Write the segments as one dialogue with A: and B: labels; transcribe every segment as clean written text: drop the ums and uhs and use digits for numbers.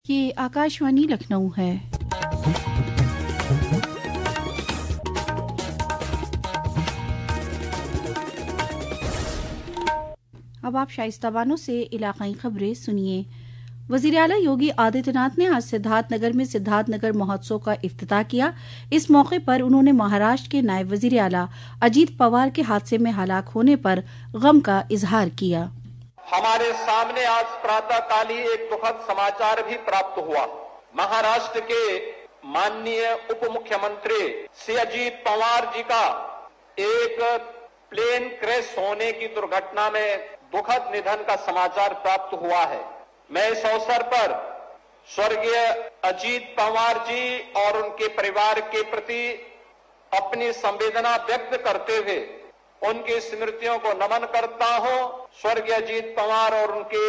A: ये आकाशवाणी लखनऊ है। अब आप शाइस्ता बानो से इलाकाई खबरें सुनिए। वजीर आला योगी आदित्यनाथ ने आज सिद्धार्थनगर में सिद्धार्थनगर महोत्सव का इफ्तिताह किया। इस मौके पर उन्होंने महाराष्ट्र के नायब वजीर आला अजीत पवार के हादसे में हलाक होने पर गम का इजहार किया।
B: हमारे सामने आज प्रातःकाल ही एक दुखद समाचार भी प्राप्त हुआ। महाराष्ट्र के माननीय उप मुख्यमंत्री श्री अजीत पवार जी का एक प्लेन क्रैश होने की दुर्घटना में दुखद निधन का समाचार प्राप्त हुआ है। मैं इस अवसर पर स्वर्गीय अजीत पवार जी और उनके परिवार के प्रति अपनी संवेदना व्यक्त करते हुए उनकी स्मृतियों को नमन करता हूं। स्वर्गीय अजीत पवार और उनके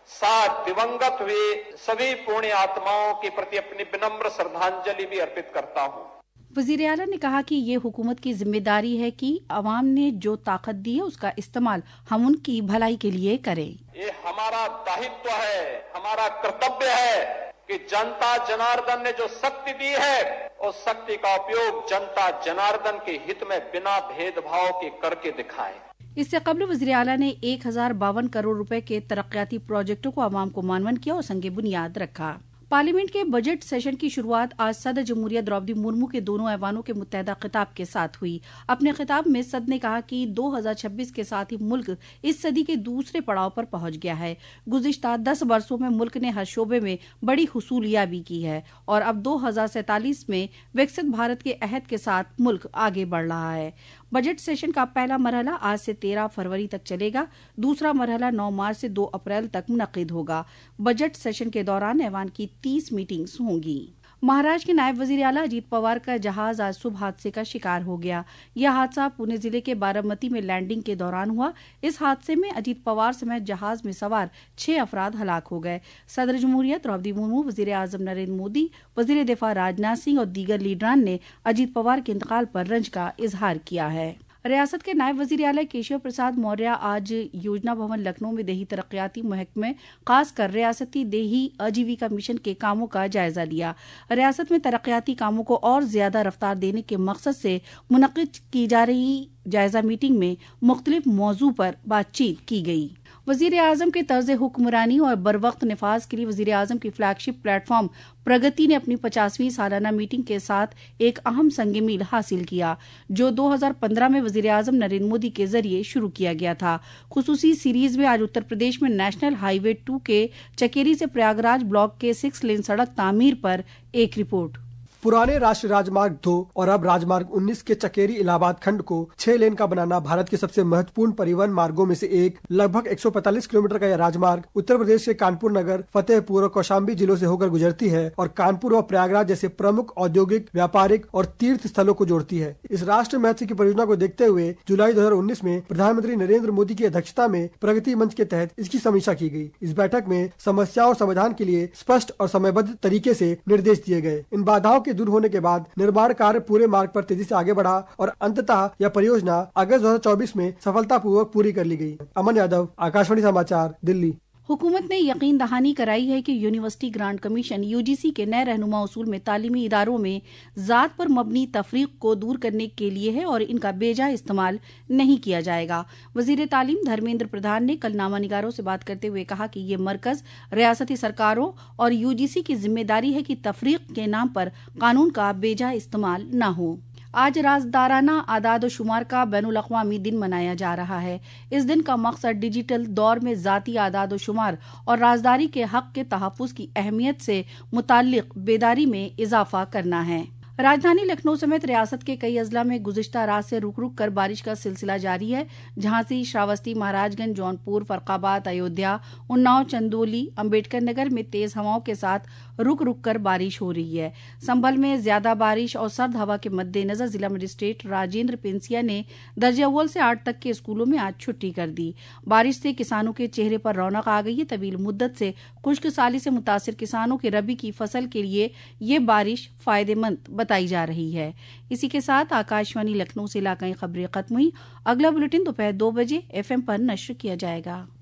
B: साथ दिवंगत हुए सभी पुण्य आत्माओं के प्रति अपनी विनम्र श्रद्धांजलि भी अर्पित करता हूं।
A: वजीर आला ने कहा कि ये हुकूमत की जिम्मेदारी है कि अवाम ने जो ताकत दी है उसका इस्तेमाल हम उनकी भलाई के लिए करें।
B: ये हमारा दायित्व है, हमारा कर्तव्य है कि जनता जनार्दन ने जो शक्ति दी है उस शक्ति का उपयोग जनता जनार्दन के हित में बिना भेदभाव के करके दिखाएं।
A: इससे कबल वज़ीर आला ने 1052 करोड़ रुपए के तरक्याती प्रोजेक्टों को अवाम को मानवन किया और संगे बुनियाद रखा। पार्लियामेंट के बजट सेशन की शुरुआत आज सदर जमहूरिया द्रौपदी मुर्मू के दोनों ऐवानों के मुत्तहदा खिताब के साथ हुई। अपने खिताब में सदर ने कहा कि 2026 के साथ ही मुल्क इस सदी के दूसरे पड़ाव पर पहुंच गया है। गुज़िश्ता 10 वर्षों में मुल्क ने हर शोबे में बड़ी हुसूलियाबी की है और अब 2047 में विकसित भारत के अहद के साथ मुल्क आगे बढ़ रहा है। बजट सेशन का पहला मरहला आज से 13 फरवरी तक चलेगा। दूसरा मरहला 9 मार्च से 2 अप्रैल तक मुनक्किद होगा। बजट सेशन के दौरान ऐवान की 30 मीटिंग्स होंगी। महाराष्ट्र के नायब वजीर आला अजीत पवार का जहाज आज सुबह हादसे का शिकार हो गया। यह हादसा पुणे जिले के बारामती में लैंडिंग के दौरान हुआ। इस हादसे में अजीत पवार समेत जहाज में सवार 6 अफराद हलाक हो गए। सदर जमहूरिया द्रौपदी मुर्मू, वजीर आजम नरेंद्र मोदी, वजीर दिफा राजनाथ सिंह और दीगर लीडरान ने अजीत पवार के इंतकाल पर रंज का इजहार किया है। रियासत के नायब वजीर आला केशव प्रसाद मौर्य आज योजना भवन लखनऊ में देही तरक्याती महकमे खासकर रियासती देही आजीविका मिशन के कामों का जायजा लिया। रियासत में तरक्याती कामों को और ज्यादा रफ्तार देने के मकसद से मुनक्किद की जा रही जायजा मीटिंग में मुख्तलिफ मौजू पर बातचीत की गई। वजीर आजम के तर्ज हुक्मरानी और बरवक्त नफाज के लिए वजीर आजम की फ्लैगशिप प्लेटफॉर्म प्रगति ने अपनी 50वीं सालाना मीटिंग के साथ एक अहम संग मील हासिल किया, जो 2015 में वजीर आजम नरेंद्र मोदी के जरिए शुरू किया गया था। खुसूसी सीरीज में आज उत्तर प्रदेश में नेशनल हाईवे 2 के चकेरी से प्रयागराज ब्लॉक के 6 लेन सड़क तामीर पर एक रिपोर्ट।
C: पुराने राष्ट्रीय राजमार्ग 2 और अब राजमार्ग 19 के चकेरी इलाहाबाद खंड को 6 लेन का बनाना भारत के सबसे महत्वपूर्ण परिवहन मार्गों में से एक। लगभग 145 किलोमीटर का यह राजमार्ग उत्तर प्रदेश के कानपुर नगर, फतेहपुर और कौशाम्बी जिलों से होकर गुजरती है और कानपुर और प्रयागराज जैसे प्रमुख औद्योगिक, व्यापारिक और तीर्थ स्थलों को जोड़ती है। इस राष्ट्रीय महत्व की परियोजना को देखते हुए जुलाई 2019 में प्रधानमंत्री नरेंद्र मोदी की अध्यक्षता में प्रगति मंच के तहत इसकी समीक्षा की गई। इस बैठक में समस्याओं और समाधान के लिए स्पष्ट और समयबद्ध तरीके से निर्देश दिए गए। इन बाधाओं के दूर होने के बाद निर्माण कार्य पूरे मार्ग पर तेजी से आगे बढ़ा और अंततः यह परियोजना अगस्त 2024 में सफलतापूर्वक पूरी कर ली गई। अमन यादव, आकाशवाणी समाचार, दिल्ली।
A: हुकूमत ने यकीन दहानी कराई है कि यूनिवर्सिटी ग्रांट कमीशन यूजीसी के नए रहनुमा उसूल में तालीमी इदारों में जात पर मबनी तफरीक को दूर करने के लिए है और इनका बेजा इस्तेमाल नहीं किया जाएगा। वजीर तालीम धर्मेंद्र प्रधान ने कल नामा निगारों से बात करते हुए कहा कि ये मरकज, रियासती सरकारों और यूजीसी की जिम्मेदारी है कि तफरीक के नाम पर कानून का बेजा इस्तेमाल न हो। आज राजदाराना आदाद व शुमार का बैनुल अक़वामी दिन मनाया जा रहा है। इस दिन का मकसद डिजिटल दौर में जाती आदाद व शुमार और राजदारी के हक के तहफ़्फ़ुज़ की अहमियत से मुताल्लिक़ बेदारी में इजाफा करना है। राजधानी लखनऊ समेत रियासत के कई अजला में गुज़िश्ता रात से रुक रुक कर बारिश का सिलसिला जारी है। झांसी, श्रावस्ती, महाराजगंज, जौनपुर, फर्रुखाबाद, अयोध्या, उन्नाव, चंदौली, अम्बेडकर नगर में तेज हवाओं के साथ रुक रुक कर बारिश हो रही है। संभल में ज्यादा बारिश और सर्द हवा के मद्देनजर जिला मजिस्ट्रेट राजेंद्र पेंसिया ने दर्जे अव्वल से 8 तक के स्कूलों में आज छुट्टी कर दी। बारिश से किसानों के चेहरे पर रौनक आ गई है। तवील मुद्दत से खुश्क साली से मुतासिर किसानों की रबी की फसल के लिए ये बारिश फायदेमंद बताई जा रही है। इसी के साथ आकाशवाणी लखनऊ से इलाकाई खबरें खत्म हुई। अगला बुलेटिन दोपहर 2 बजे FM पर नश्र किया जाएगा।